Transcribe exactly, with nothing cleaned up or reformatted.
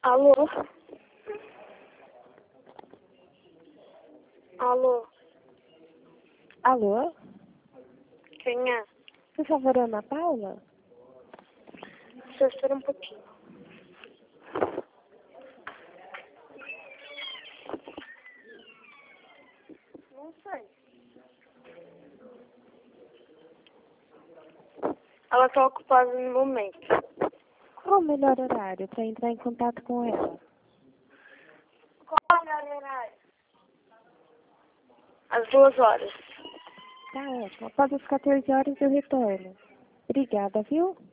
Alô? Alô? Alô? Quem é? Por favor, Ana Paula? Só espera um pouquinho. Não sei. Ela tá ocupada no momento. Qual o melhor horário para entrar em contato com ela? Qual é o melhor horário? Às duas horas. Tá ótimo. Após as quatorze horas eu retorno. Obrigada, viu?